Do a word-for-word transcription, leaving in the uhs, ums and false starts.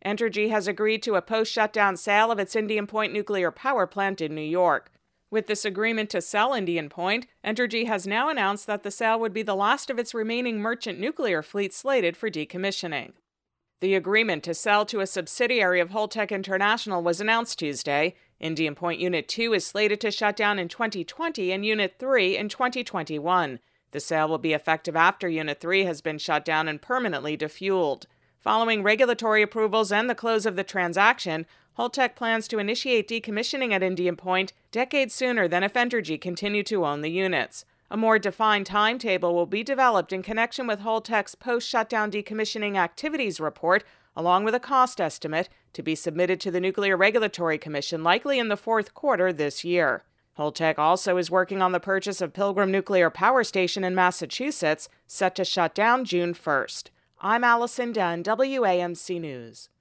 Entergy has agreed to a post-shutdown sale of its Indian Point nuclear power plant in New York. With this agreement to sell Indian Point, Entergy has now announced that the sale would be the last of its remaining merchant nuclear fleet slated for decommissioning. The agreement to sell to a subsidiary of Holtec International was announced Tuesday. Indian Point Unit two is slated to shut down in twenty twenty and Unit three in twenty twenty-one. The sale will be effective after Unit three has been shut down and permanently defueled. Following regulatory approvals and the close of the transaction, Holtec plans to initiate decommissioning at Indian Point decades sooner than if Entergy continued to own the units. A more defined timetable will be developed in connection with Holtec's post-shutdown decommissioning activities report, along with a cost estimate, to be submitted to the Nuclear Regulatory Commission likely in the fourth quarter this year. Holtec also is working on the purchase of Pilgrim Nuclear Power Station in Massachusetts, set to shut down June first. I'm Allison Dunn, W A M C News.